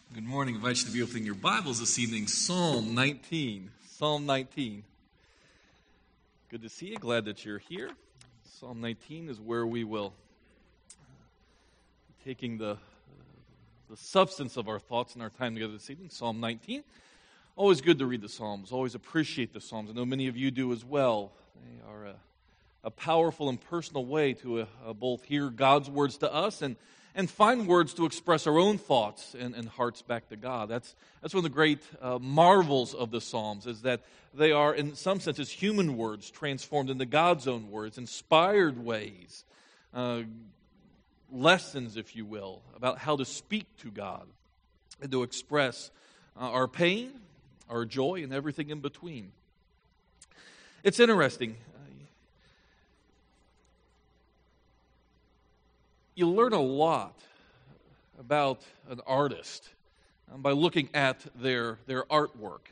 Good morning. I invite you to be opening your Bibles this evening. Psalm 19. Psalm 19. Good to see you. Glad that you're here. Psalm 19 is where we will be taking the substance of our thoughts and our time together this evening. Psalm 19. Always good to read the Psalms. Always appreciate the Psalms. I know many of you do as well. They are a powerful and personal way to both hear God's words to us and find words to express our own thoughts and hearts back to God. That's one of the great marvels of the Psalms, is that they are, in some senses, human words transformed into God's own words, inspired ways, lessons, if you will, about how to speak to God and to express our pain, our joy, and everything in between. It's interesting. You learn a lot about an artist by looking at their artwork.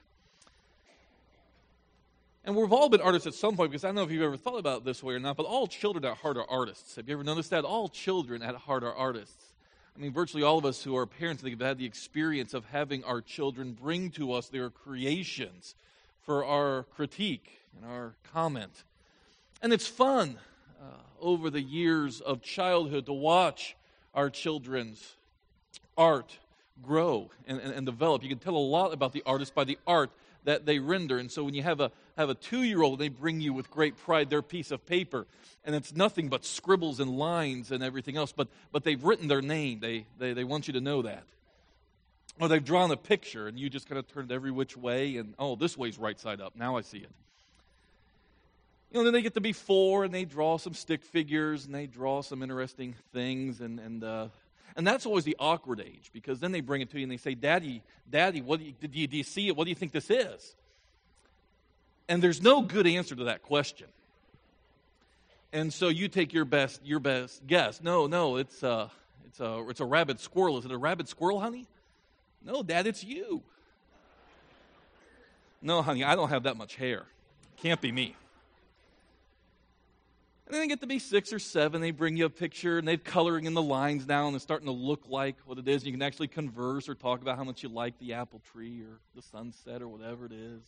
And we've all been artists at some point, because I don't know if you've ever thought about it this way or not, but all children at heart are artists. Have you ever noticed that? All children at heart are artists. I mean, virtually all of us who are parents have had the experience of having our children bring to us their creations for our critique and our comment. And it's fun over the years of childhood to watch our children's art grow and develop. You can tell a lot about the artist by the art that they render. And so when you have a 2-year-old, they bring you with great pride their piece of paper, and it's nothing but scribbles and lines and everything else, but they've written their name. They want you to know that. Or they've drawn a picture, and you just kind of turn it every which way, and this way's right side up. Now I see it. Then they get to be 4, and they draw some stick figures, and they draw some interesting things, and that's always the awkward age, because then they bring it to you and they say, Daddy, what do you see it? What do you think this is? And there's no good answer to that question. And so you take your best guess. No, it's a rabid squirrel. Is it a rabid squirrel, honey? No, Dad, it's you. No, honey, I don't have that much hair. Can't be me. And then they get to be 6 or 7. They bring you a picture, and they're coloring in the lines now, and it's starting to look like what it is. You can actually converse or talk about how much you like the apple tree or the sunset or whatever it is.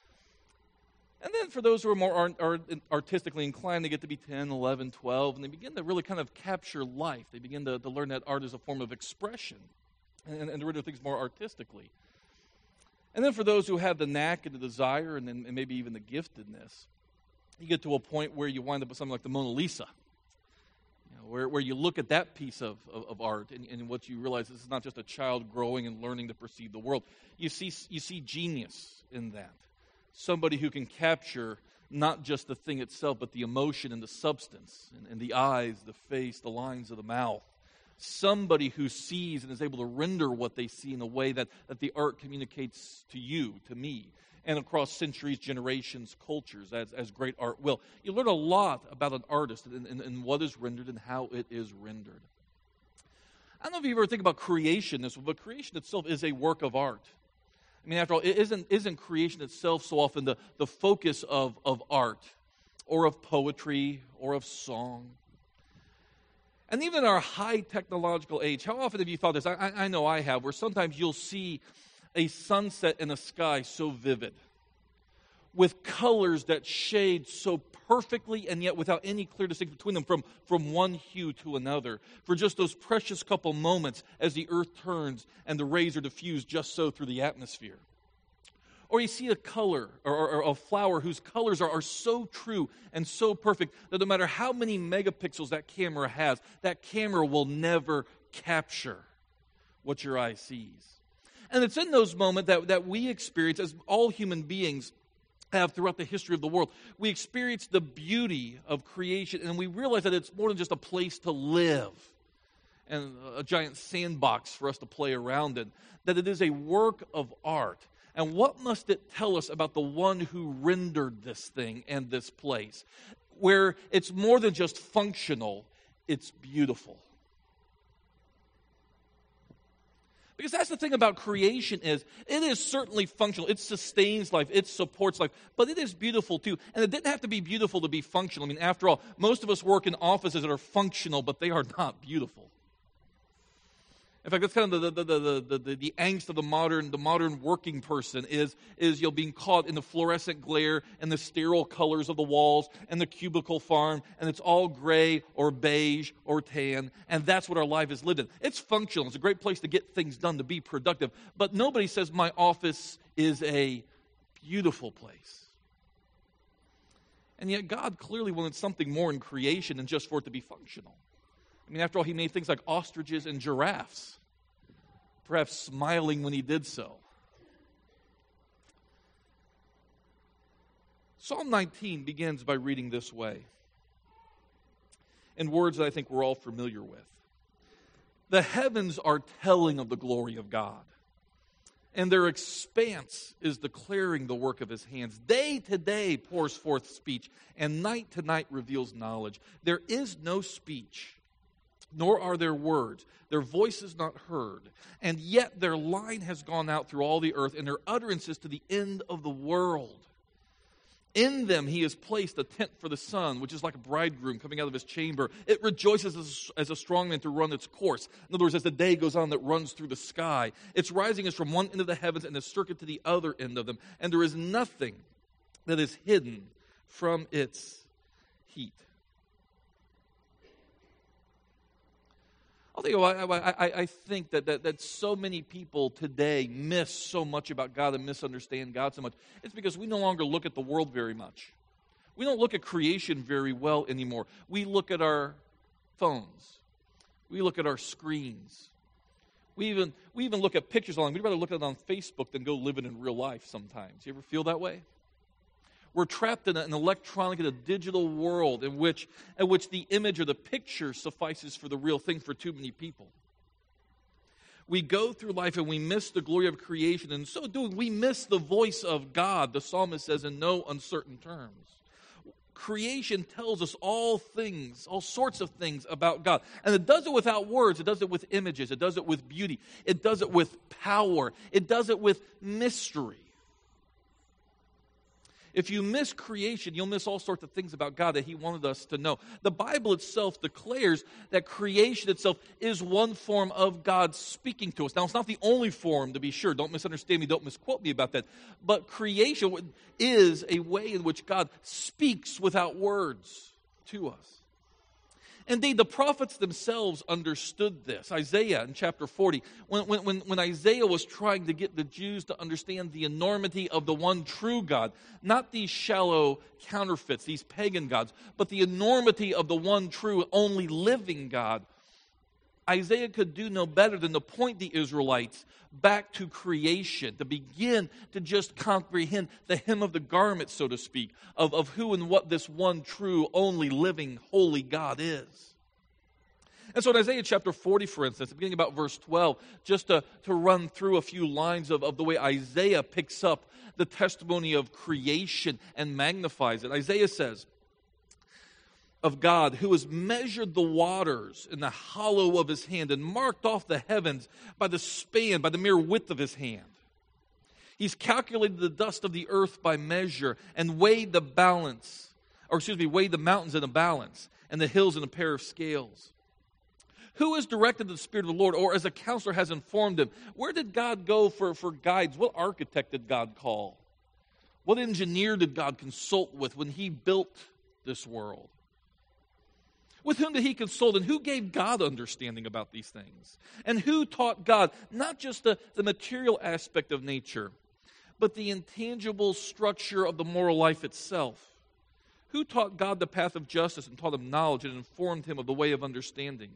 And then for those who are more artistically inclined, they get to be 10, 11, 12, and they begin to really kind of capture life. They begin to learn that art is a form of expression and to render things more artistically. And then for those who have the knack and the desire and maybe even the giftedness, you get to a point where you wind up with something like the Mona Lisa, where you look at that piece of art and what you realize this is not just a child growing and learning to perceive the world. You see genius in that. Somebody who can capture not just the thing itself, but the emotion and the substance, and the eyes, the face, the lines of the mouth. Somebody who sees and is able to render what they see in a way that the art communicates to you, to me, and across centuries, generations, cultures, as great art will. You learn a lot about an artist and what is rendered and how it is rendered. I don't know if you ever think about creation this way, but creation itself is a work of art. I mean, after all, it isn't creation itself so often the focus of art or of poetry or of song. And even in our high technological age, how often have you thought this? I know I have, where sometimes you'll see a sunset in a sky so vivid, with colors that shade so perfectly and yet without any clear distinction between them from one hue to another, for just those precious couple moments as the earth turns and the rays are diffused just so through the atmosphere. Or you see a color or a flower whose colors are so true and so perfect that no matter how many megapixels that camera has, that camera will never capture what your eye sees. And it's in those moments that we experience, as all human beings have throughout the history of the world, we experience the beauty of creation, and we realize that it's more than just a place to live and a giant sandbox for us to play around in, that it is a work of art. And what must it tell us about the one who rendered this thing and this place, where it's more than just functional, it's beautiful. Because that's the thing about creation is, it is certainly functional. It sustains life. It supports life. But it is beautiful too. And it didn't have to be beautiful to be functional. I mean, after all, most of us work in offices that are functional, but they are not beautiful. In fact, that's kind of the angst of the modern working person is being caught in the fluorescent glare and the sterile colors of the walls and the cubicle farm, and it's all gray or beige or tan, and that's what our life is lived in. It's functional. It's a great place to get things done, to be productive, but nobody says my office is a beautiful place. And yet God clearly wanted something more in creation than just for it to be functional. I mean, after all, he made things like ostriches and giraffes, perhaps smiling when he did so. Psalm 19 begins by reading this way, in words that I think we're all familiar with. The heavens are telling of the glory of God, and their expanse is declaring the work of his hands. Day to day pours forth speech, and night to night reveals knowledge. There is no speech, nor are there words. Their voice is not heard. And yet their line has gone out through all the earth, and their utterances to the end of the world. In them he has placed a tent for the sun, which is like a bridegroom coming out of his chamber. It rejoices as a strong man to run its course. In other words, as the day goes on, that runs through the sky. Its rising is from one end of the heavens and its circuit to the other end of them. And there is nothing that is hidden from its heat. I'll tell you why I think that so many people today miss so much about God and misunderstand God so much. It's because we no longer look at the world very much. We don't look at creation very well anymore. We look at our phones. We look at our screens. We even look at pictures online. We'd rather look at it on Facebook than go live it in real life sometimes. You ever feel that way? We're trapped in an electronic and a digital world in which the image or the picture suffices for the real thing for too many people. We go through life and we miss the glory of creation, and in so doing, we miss the voice of God, the psalmist says in no uncertain terms. Creation tells us all things, all sorts of things about God. And it does it without words. It does it with images. It does it with beauty. It does it with power. It does it with mystery. If you miss creation, you'll miss all sorts of things about God that he wanted us to know. The Bible itself declares that creation itself is one form of God speaking to us. Now, it's not the only form, to be sure. Don't misunderstand me. Don't misquote me about that. But creation is a way in which God speaks without words to us. Indeed, the prophets themselves understood this. Isaiah in chapter 40, when Isaiah was trying to get the Jews to understand the enormity of the one true God, not these shallow counterfeits, these pagan gods, but the enormity of the one true, only living God, Isaiah could do no better than to point the Israelites back to creation, to begin to just comprehend the hem of the garment, so to speak, of who and what this one true, only living, holy God is. And so in Isaiah chapter 40, for instance, beginning about verse 12, just to run through a few lines of the way Isaiah picks up the testimony of creation and magnifies it. Isaiah says, of God, who has measured the waters in the hollow of his hand and marked off the heavens by the span, by the mere width of his hand. He's calculated the dust of the earth by measure and weighed the mountains in a balance and the hills in a pair of scales. Who has directed the Spirit of the Lord, or as a counselor has informed him? Where did God go for guides? What architect did God call? What engineer did God consult with when he built this world? With whom did he consult, and who gave God understanding about these things? And who taught God not just the material aspect of nature, but the intangible structure of the moral life itself? Who taught God the path of justice and taught him knowledge and informed him of the way of understanding?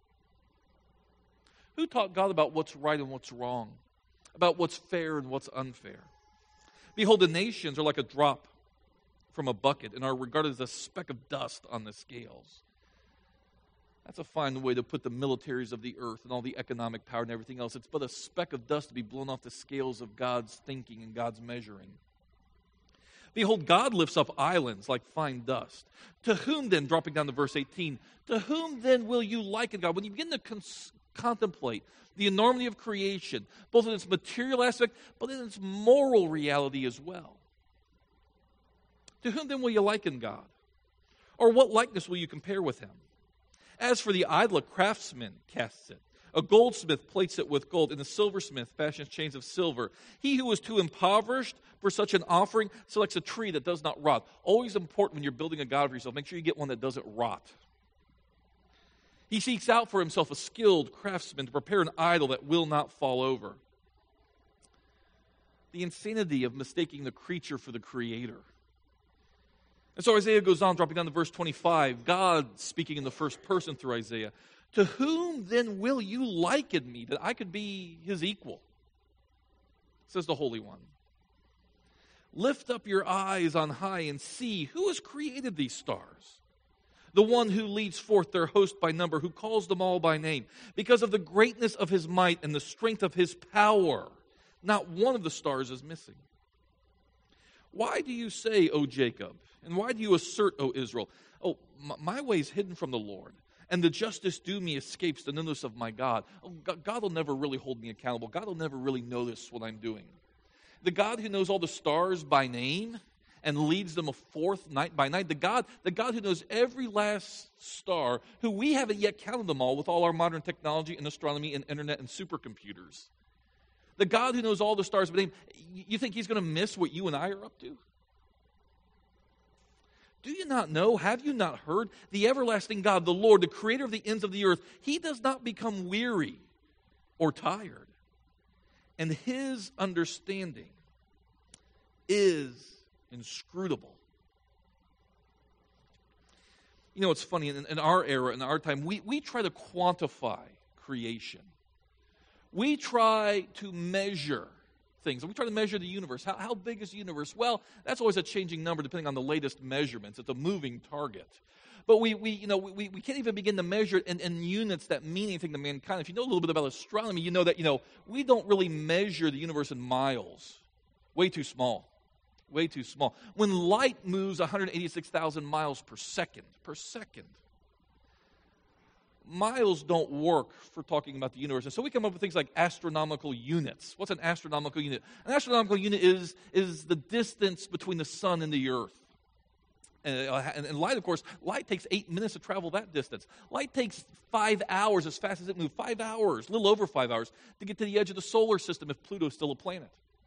Who taught God about what's right and what's wrong, about what's fair and what's unfair? Behold, the nations are like a drop from a bucket and are regarded as a speck of dust on the scales. That's a fine way to put the militaries of the earth and all the economic power and everything else. It's but a speck of dust to be blown off the scales of God's thinking and God's measuring. Behold, God lifts up islands like fine dust. To whom then, dropping down to verse 18, to whom then will you liken God? When you begin to contemplate the enormity of creation, both in its material aspect, but in its moral reality as well. To whom then will you liken God? Or what likeness will you compare with him? As for the idol, a craftsman casts it. A goldsmith plates it with gold, and a silversmith fashions chains of silver. He who is too impoverished for such an offering selects a tree that does not rot. Always important when you're building a god for yourself, make sure you get one that doesn't rot. He seeks out for himself a skilled craftsman to prepare an idol that will not fall over. The insanity of mistaking the creature for the creator. And so Isaiah goes on, dropping down to verse 25, God speaking in the first person through Isaiah. To whom then will you liken me, that I could be his equal? Says the Holy One. Lift up your eyes on high and see who has created these stars. The one who leads forth their host by number, who calls them all by name. Because of the greatness of his might and the strength of his power, not one of the stars is missing. Why do you say, O Jacob, and why do you assert, O Israel, oh, my way is hidden from the Lord, and the justice due me escapes the notice of my God. Oh, God will never really hold me accountable. God will never really notice what I'm doing. The God who knows all the stars by name and leads them forth night by night, the God who knows every last star, who we haven't yet counted them all with all our modern technology and astronomy and internet and supercomputers. The God who knows all the stars by name, you think he's going to miss what you and I are up to? Do you not know, have you not heard, the everlasting God, the Lord, the creator of the ends of the earth, he does not become weary or tired, and his understanding is inscrutable. You know, it's funny, in our era, in our time, we try to quantify creation. We try to measure things. We try to measure the universe. How big is the universe? Well, that's always a changing number depending on the latest measurements. It's a moving target. But we can't even begin to measure it in units that mean anything to mankind. If you know a little bit about astronomy, you know that we don't really measure the universe in miles. Way too small. Way too small. When light moves 186,000 miles per second, miles don't work for talking about the universe. And so we come up with things like astronomical units. What's an astronomical unit? An astronomical unit is the distance between the sun and the earth. And light, of course, light takes 8 minutes to travel that distance. Light takes 5 hours as fast as it moves. 5 hours, a little over 5 hours, to get to the edge of the solar system if Pluto is still a planet.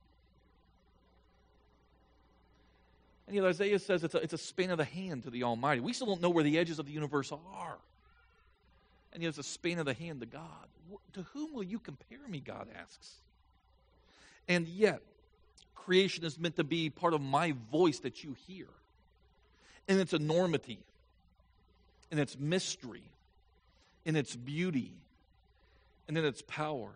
And yet Isaiah says it's a span of the hand to the Almighty. We still don't know where the edges of the universe are. And yet it's a span of the hand to God. To whom will you compare me, God asks. And yet, creation is meant to be part of my voice that you hear. In its enormity, in its mystery, in its beauty, and in its power.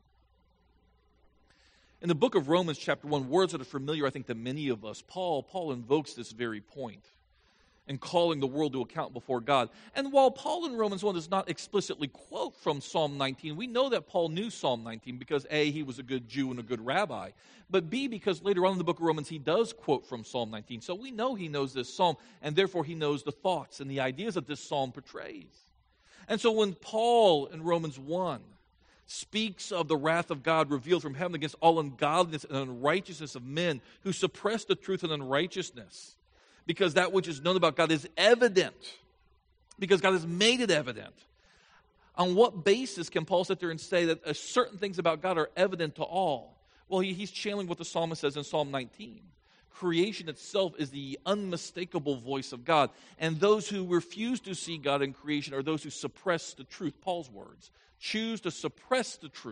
In the book of Romans chapter 1, words that are familiar, I think, to many of us, Paul invokes this very point in calling the world to account before God. And while Paul in Romans 1 does not explicitly quote from Psalm 19, we know that Paul knew Psalm 19 because A, he was a good Jew and a good rabbi, but B, because later on in the book of Romans he does quote from Psalm 19. So we know he knows this psalm, and therefore he knows the thoughts and the ideas that this psalm portrays. And so when Paul in Romans 1 speaks of the wrath of God revealed from heaven against all ungodliness and unrighteousness of men who suppress the truth and unrighteousness, because that which is known about God is evident, because God has made it evident. On what basis can Paul sit there and say that certain things about God are evident to all? Well, he's channeling what the psalmist says in Psalm 19. Creation itself is the unmistakable voice of God, and those who refuse to see God in creation are those who suppress the truth. Paul's words, choose to suppress the truth.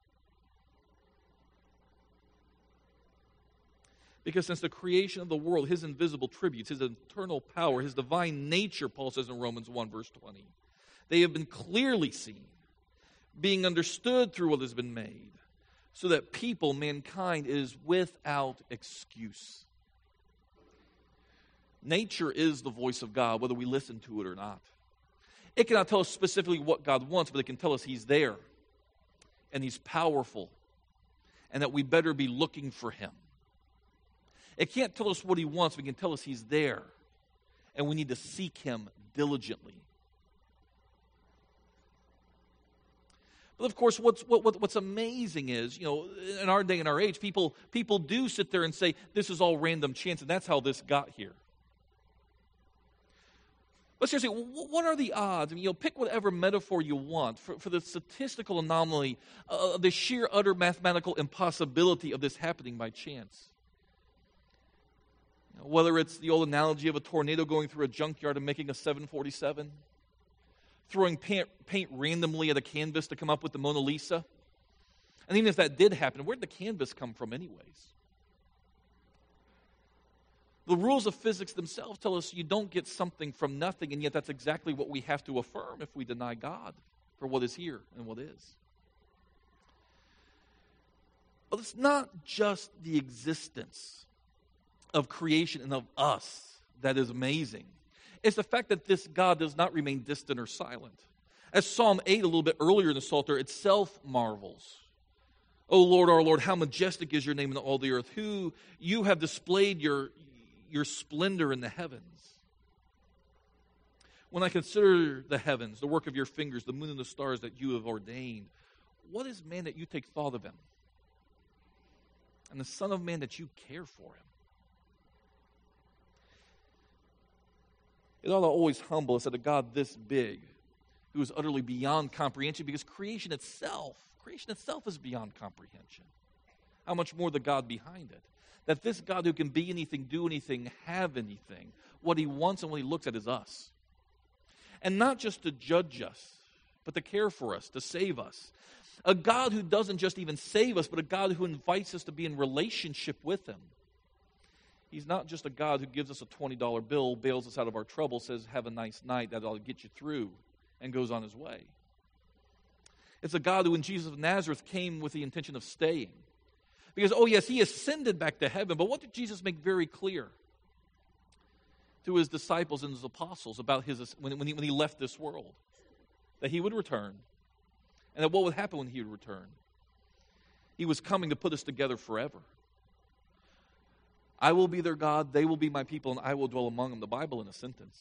Because since the creation of the world, his invisible tributes, his eternal power, his divine nature, Paul says in Romans 1, verse 20, they have been clearly seen, being understood through what has been made, so that people, mankind, is without excuse. Nature is the voice of God, whether we listen to it or not. It cannot tell us specifically what God wants, but it can tell us he's there, and he's powerful, and that we better be looking for him. It can't tell us what he wants, but it can tell us he's there, and we need to seek him diligently. But of course, what's amazing is, in our day and our age, people do sit there and say, this is all random chance, and that's how this got here. But seriously, what are the odds? I mean, pick whatever metaphor you want for the statistical anomaly, the sheer, utter mathematical impossibility of this happening by chance. Whether it's the old analogy of a tornado going through a junkyard and making a 747, throwing paint randomly at a canvas to come up with the Mona Lisa. And even if that did happen, where did the canvas come from anyways? The rules of physics themselves tell us you don't get something from nothing, and yet that's exactly what we have to affirm if we deny God for what is here and what is. But it's not just the existence of creation and of us that is amazing. It's the fact that this God does not remain distant or silent. As Psalm 8, a little bit earlier in the Psalter, itself marvels. O Lord, our Lord, how majestic is your name in all the earth. Who you have displayed your splendor in the heavens. When I consider the heavens, the work of your fingers, the moon and the stars that you have ordained, what is man that you take thought of him? And the Son of Man that you care for him? It ought to always humble us that a God this big, who is utterly beyond comprehension, because creation itself is beyond comprehension. How much more the God behind it? That this God who can be anything, do anything, have anything, what he wants and what he looks at is us. And not just to judge us, but to care for us, to save us. A God who doesn't just even save us, but a God who invites us to be in relationship with him. He's not just a God who gives us a $20 bill, bails us out of our trouble, says, have a nice night, that'll get you through, and goes on his way. It's a God who in Jesus of Nazareth came with the intention of staying. Because, oh yes, he ascended back to heaven, but what did Jesus make very clear to his disciples and his apostles about when he left this world? That he would return, and that what would happen when he would return? He was coming to put us together forever. I will be their God, they will be my people, and I will dwell among them. The Bible in a sentence.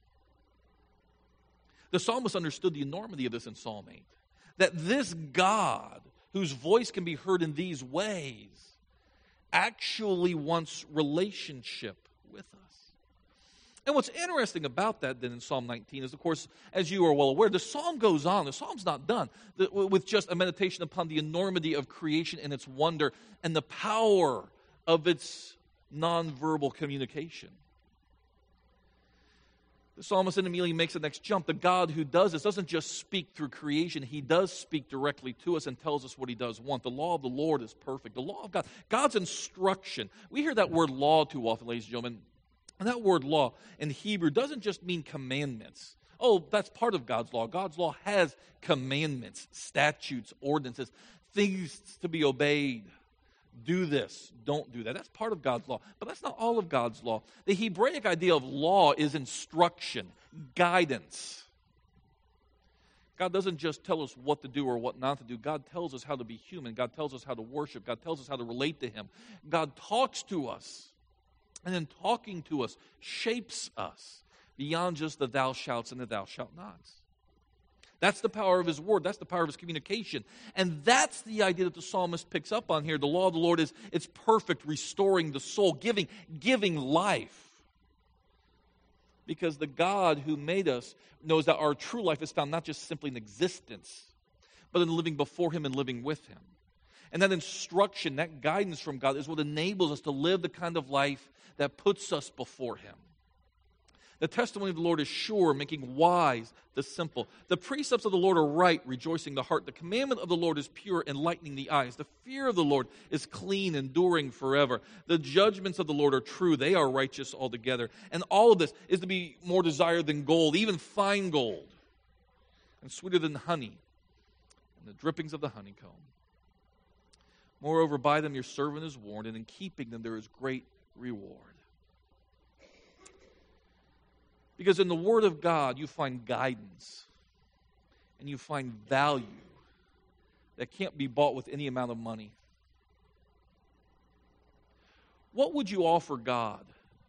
The psalmist understood the enormity of this in Psalm 8. That this God, whose voice can be heard in these ways, actually wants relationship with us. And what's interesting about that then in Psalm 19 is, of course, as you are well aware, the psalm goes on. The psalm's not done with just a meditation upon the enormity of creation and its wonder and the power of its nonverbal communication. The psalmist then immediately makes the next jump. The God who does this doesn't just speak through creation. He does speak directly to us and tells us what he does want. The law of the Lord is perfect. The law of God, God's instruction. We hear that word law too often, ladies and gentlemen. And that word law in Hebrew doesn't just mean commandments. Oh, that's part of God's law. God's law has commandments, statutes, ordinances, things to be obeyed. Do this, don't do that. That's part of God's law, but that's not all of God's law. The Hebraic idea of law is instruction, guidance. God doesn't just tell us what to do or what not to do. God tells us how to be human. God tells us how to worship. God tells us how to relate to him. God talks to us, and in talking to us, shapes us beyond just the thou shalt and the thou shalt nots. That's the power of his word. That's the power of his communication. And that's the idea that the psalmist picks up on here. The law of the Lord is it's perfect, restoring the soul, giving life. Because the God who made us knows that our true life is found not just simply in existence, but in living before him and living with him. And that instruction, that guidance from God is what enables us to live the kind of life that puts us before him. The testimony of the Lord is sure, making wise the simple. The precepts of the Lord are right, rejoicing the heart. The commandment of the Lord is pure, enlightening the eyes. The fear of the Lord is clean, enduring forever. The judgments of the Lord are true. They are righteous altogether. And all of this is to be more desired than gold, even fine gold, and sweeter than honey, and the drippings of the honeycomb. Moreover, by them your servant is warned, and in keeping them there is great reward. Because in the Word of God, you find guidance and you find value that can't be bought with any amount of money. What would you offer God?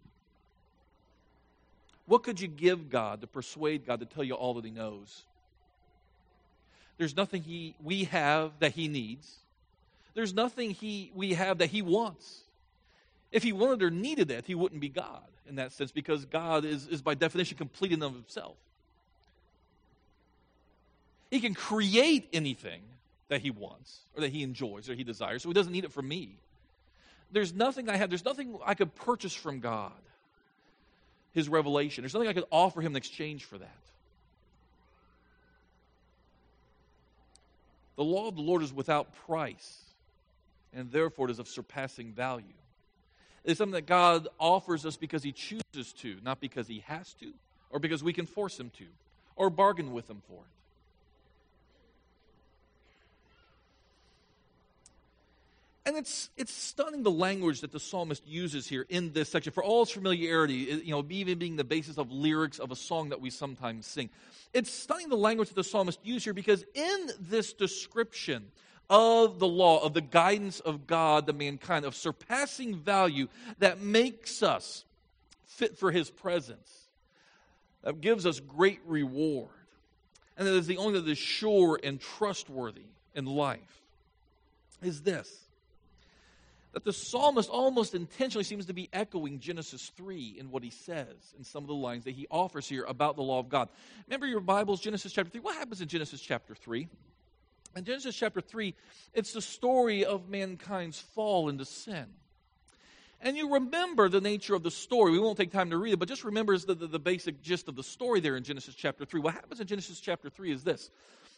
What could you give God to persuade God to tell you all that he knows? There's nothing we have that he needs. There's nothing we have that he wants. If he wanted or needed that, he wouldn't be God in that sense, because God is by definition complete in of himself. He can create anything that he wants or that he enjoys or he desires, so he doesn't need it from me. There's nothing I could purchase from God, his revelation. There's nothing I could offer him in exchange for that. The law of the Lord is without price, and therefore it is of surpassing value. It is something that God offers us because he chooses to, not because he has to, or because we can force him to, or bargain with him for it. And it's stunning the language that the psalmist uses here in this section. For all its familiarity, even being the basis of lyrics of a song that we sometimes sing. It's stunning the language that the psalmist uses here, because in this description of the law, of the guidance of God to mankind, of surpassing value that makes us fit for his presence, that gives us great reward, and that is the only that is sure and trustworthy in life, is this: that the psalmist almost intentionally seems to be echoing Genesis 3 in what he says in some of the lines that he offers here about the law of God. Remember your Bibles, Genesis chapter 3. What happens in Genesis chapter 3? In Genesis chapter 3, it's the story of mankind's fall into sin. And you remember the nature of the story. We won't take time to read it, but just remember the basic gist of the story there in Genesis chapter 3. What happens in Genesis chapter 3 is this.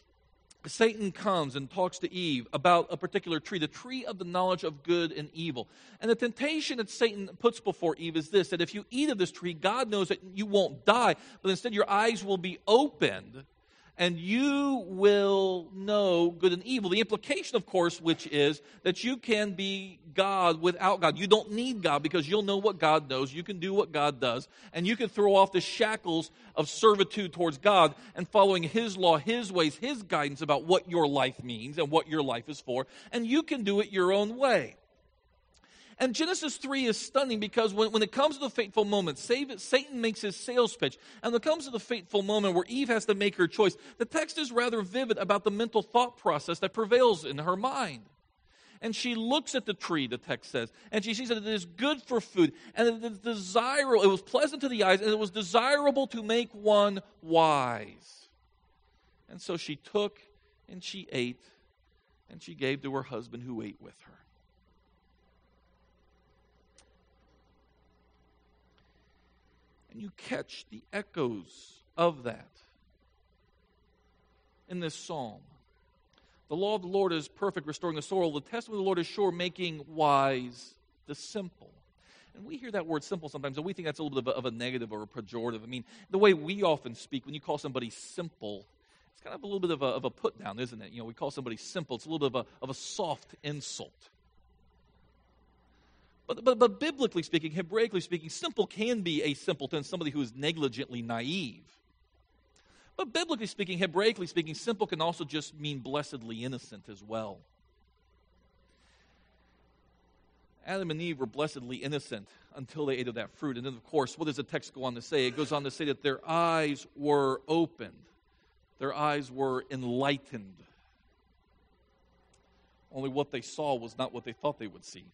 Satan comes and talks to Eve about a particular tree, the tree of the knowledge of good and evil. And the temptation that Satan puts before Eve is this, that if you eat of this tree, God knows that you won't die, but instead your eyes will be opened and you will know good and evil. The implication, of course, which is that you can be God without God. You don't need God because you'll know what God knows. You can do what God does. And you can throw off the shackles of servitude towards God and following his law, his ways, his guidance about what your life means and what your life is for. And you can do it your own way. And Genesis 3 is stunning because when it comes to the fateful moment, Satan makes his sales pitch. And when it comes to the fateful moment where Eve has to make her choice, the text is rather vivid about the mental thought process that prevails in her mind. And she looks at the tree, the text says, and she sees that it is good for food, and it is desirable, it was pleasant to the eyes, and it was desirable to make one wise. And so she took and she ate, and she gave to her husband who ate with her. And you catch the echoes of that in this psalm. The law of the Lord is perfect, restoring the soul. The testimony of the Lord is sure, making wise the simple. And we hear that word simple sometimes, and we think that's a little bit of a negative or a pejorative. I mean, the way we often speak, when you call somebody simple, it's kind of a little bit of a put down, isn't it? We call somebody simple. It's a little bit of a soft insult. But biblically speaking, Hebraically speaking, simple can be a simpleton, somebody who is negligently naive. But biblically speaking, Hebraically speaking, simple can also just mean blessedly innocent as well. Adam and Eve were blessedly innocent until they ate of that fruit. And then, of course, what does the text go on to say? It goes on to say that their eyes were opened. Their eyes were enlightened. Only what they saw was not what they thought they would see.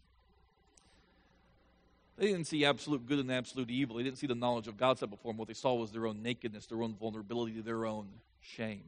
They didn't see absolute good and absolute evil. They didn't see the knowledge of God set before them. What they saw was their own nakedness, their own vulnerability, their own shame.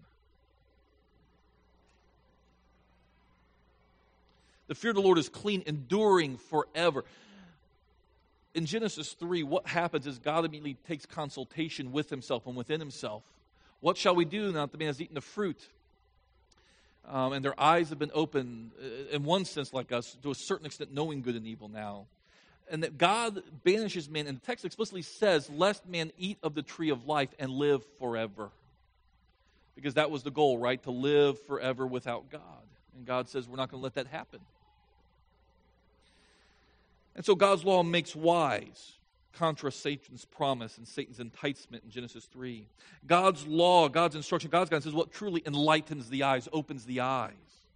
The fear of the Lord is clean, enduring forever. In Genesis 3, what happens is God immediately takes consultation with himself and within himself. What shall we do now that the man has eaten the fruit? And their eyes have been opened, in one sense like us, to a certain extent knowing good and evil now. And that God banishes man, and the text explicitly says, lest man eat of the tree of life and live forever. Because that was the goal, right? To live forever without God. And God says, we're not going to let that happen. And so God's law makes wise, contra Satan's promise and Satan's enticement in Genesis 3. God's law, God's instruction, God's guidance is what truly enlightens the eyes, opens the eyes.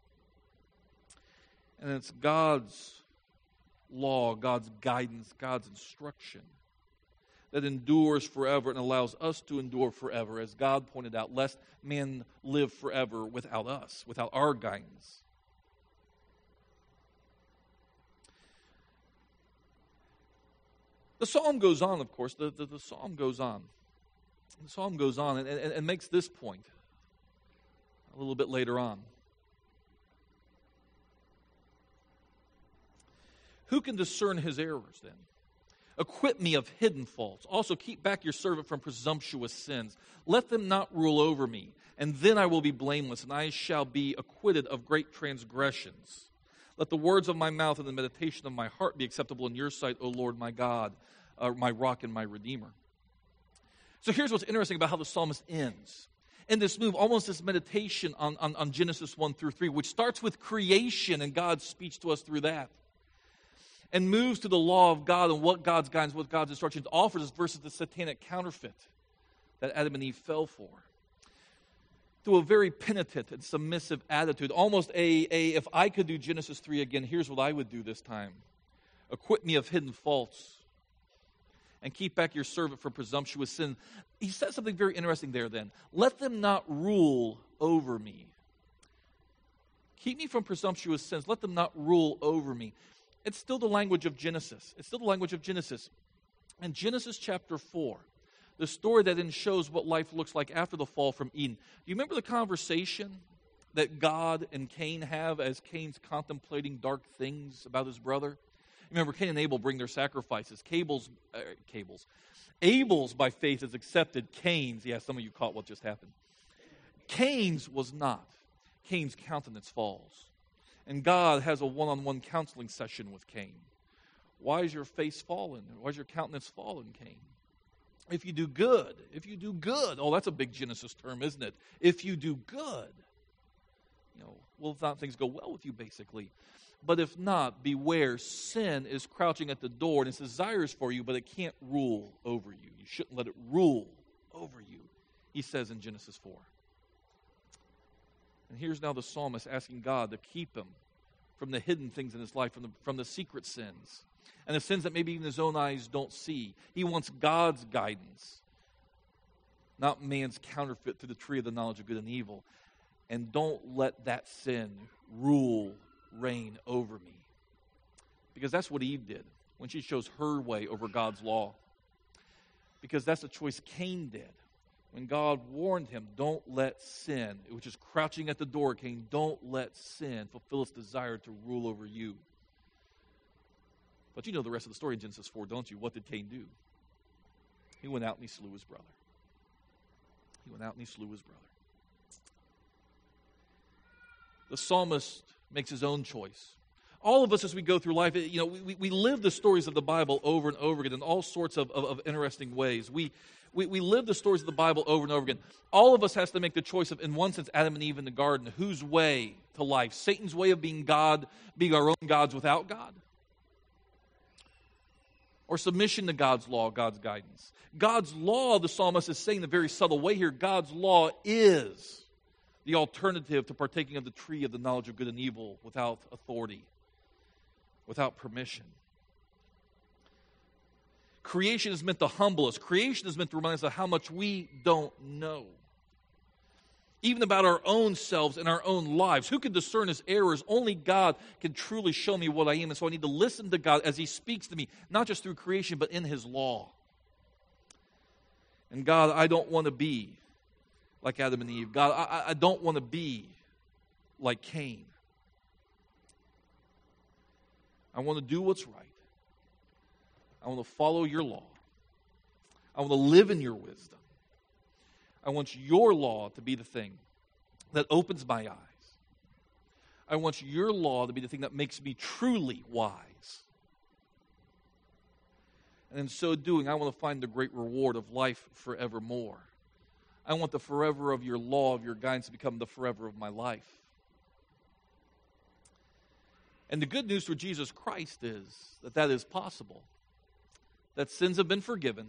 And it's God's law, God's guidance, God's instruction that endures forever and allows us to endure forever, as God pointed out, lest man live forever without us, without our guidance. The psalm goes on, of course. The psalm goes on. The psalm goes on and makes this point a little bit later on. Who can discern his errors then? Acquit me of hidden faults. Also keep back your servant from presumptuous sins. Let them not rule over me, and then I will be blameless, and I shall be acquitted of great transgressions. Let the words of my mouth and the meditation of my heart be acceptable in your sight, O Lord my God, my rock and my redeemer. So here's what's interesting about how the psalmist ends. In this move, almost this meditation on Genesis 1 through 3, which starts with creation and God's speech to us through that, and moves to the law of God and what God's guidance, what God's instructions offers us versus the satanic counterfeit that Adam and Eve fell for. Through a very penitent and submissive attitude, almost if I could do Genesis 3 again, here's what I would do this time. Acquit me of hidden faults and keep back your servant from presumptuous sin. He says something very interesting there then. Let them not rule over me. Keep me from presumptuous sins. Let them not rule over me. It's still the language of Genesis. It's still the language of Genesis. In Genesis chapter 4, the story that then shows what life looks like after the fall from Eden. Do you remember the conversation that God and Cain have as Cain's contemplating dark things about his brother? Remember, Cain and Abel bring their sacrifices. Abel's by faith is accepted. Cain's, some of you caught what just happened. Cain's was not. Cain's countenance falls. And God has a one-on-one counseling session with Cain. Why is your face fallen? Why is your countenance fallen, Cain? If you do good, oh, that's a big Genesis term, isn't it? If you do good, will not things go well with you, basically? But if not, beware, sin is crouching at the door, and its desires for you, but it can't rule over you. You shouldn't let it rule over you, he says in Genesis 4. And here's now the psalmist asking God to keep him from the hidden things in his life, from the secret sins, and the sins that maybe even his own eyes don't see. He wants God's guidance, not man's counterfeit through the tree of the knowledge of good and evil. And don't let that sin reign over me. Because that's what Eve did when she chose her way over God's law. Because that's the choice Cain did. When God warned him, don't let sin, which is crouching at the door, Cain, don't let sin fulfill its desire to rule over you. But you know the rest of the story in Genesis 4, don't you? What did Cain do? He went out and he slew his brother. The psalmist makes his own choice. All of us, as we go through life, we live the stories of the Bible over and over again in all sorts of interesting ways. We live the stories of the Bible over and over again. All of us has to make the choice of, in one sense, Adam and Eve in the garden, whose way to life? Satan's way of being God, being our own gods without God? Or submission to God's law, God's guidance? God's law, the psalmist is saying in a very subtle way here, God's law is the alternative to partaking of the tree of the knowledge of good and evil without authority, without permission. Creation is meant to humble us. Creation is meant to remind us of how much we don't know. Even about our own selves and our own lives. Who can discern his errors? Only God can truly show me what I am. And so I need to listen to God as he speaks to me, not just through creation, but in his law. And God, I don't want to be like Adam and Eve. God, I don't want to be like Cain. I want to do what's right. I want to follow your law. I want to live in your wisdom. I want your law to be the thing that opens my eyes. I want your law to be the thing that makes me truly wise. And in so doing, I want to find the great reward of life forevermore. I want the forever of your law, of your guidance, to become the forever of my life. And the good news for Jesus Christ is that that is possible. That sins have been forgiven.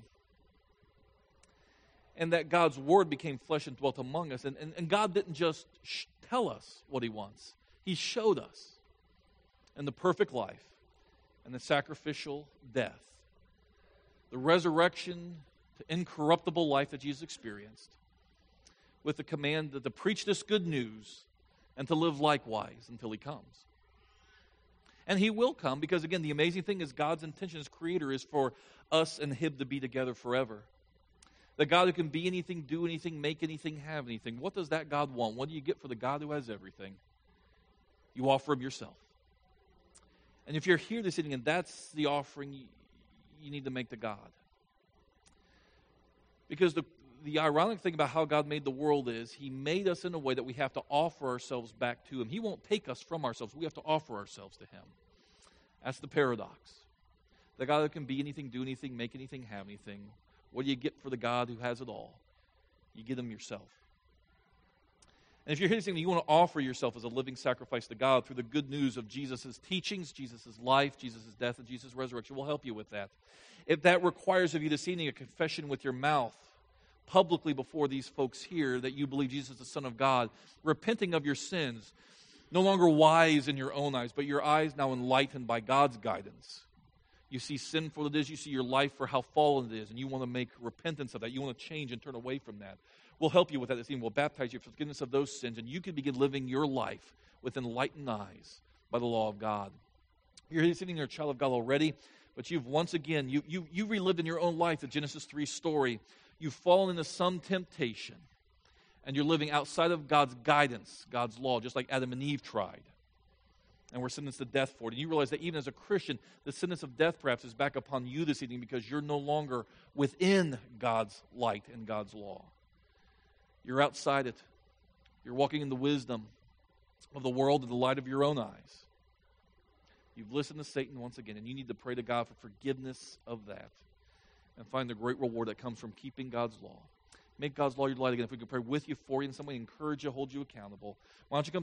And that God's Word became flesh and dwelt among us. And God didn't just tell us what he wants. He showed us in the perfect life and the sacrificial death, the resurrection to incorruptible life that Jesus experienced, with the command to preach this good news and to live likewise until he comes. And he will come because, again, the amazing thing is God's intention as creator is for us and him to be together forever. The God who can be anything, do anything, make anything, have anything. What does that God want? What do you get for the God who has everything? You offer him yourself. And if you're here this evening and that's the offering you need to make to God. Because the ironic thing about how God made the world is he made us in a way that we have to offer ourselves back to him. He won't take us from ourselves. We have to offer ourselves to him. That's the paradox. The God who can be anything, do anything, make anything, have anything. What do you get for the God who has it all? You get him yourself. And if you're here saying you want to offer yourself as a living sacrifice to God through the good news of Jesus' teachings, Jesus' life, Jesus' death, and Jesus' resurrection, we'll help you with that. If that requires of you this evening a confession with your mouth, publicly before these folks here, that you believe Jesus is the Son of God, repenting of your sins, no longer wise in your own eyes, but your eyes now enlightened by God's guidance. You see sin for what it is, you see your life for how fallen it is, and you want to make repentance of that. You want to change and turn away from that. We'll help you with that this evening. We'll baptize you for forgiveness of those sins, and you can begin living your life with enlightened eyes by the law of God. You're sitting there, a child of God already, but you've once again, you relived in your own life the Genesis 3 story. You've fallen into some temptation, and you're living outside of God's guidance, God's law, just like Adam and Eve tried. And we're sentenced to death for it. And you realize that even as a Christian, the sentence of death perhaps is back upon you this evening because you're no longer within God's light and God's law. You're outside it. You're walking in the wisdom of the world and the light of your own eyes. You've listened to Satan once again, and you need to pray to God for forgiveness of that and find the great reward that comes from keeping God's law. Make God's law your delight again. If we can pray with you, for you, in some way, encourage you, hold you accountable. Why don't you come